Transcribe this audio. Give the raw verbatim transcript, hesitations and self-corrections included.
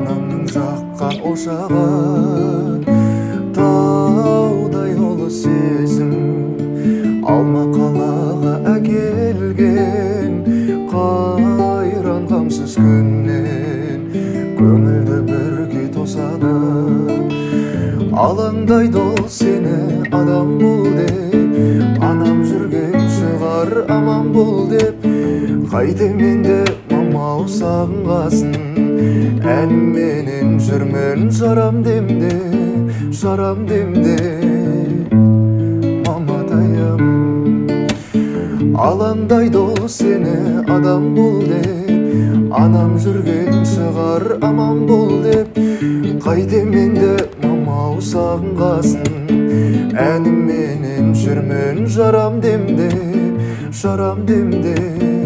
анамның жаққа ошағы, таудай ұлы сезім алма қалаға әкелген. Қайран қамсыз күннен көңілді бірге тосады. Алаңдайды ол сені адам бол деп, анам жүрген шығар аман бол деп. Қайтем енді мамау сағынғасын, әнменен жүрмен жарам демде, жарам демде. Маматайым, алаңдайды ол сені адам бол деп, анам жүрген шығар аман бол деп. Қайтем енді мамау сағынғасын, әнменен жүрмен жарам демде, жарам демде.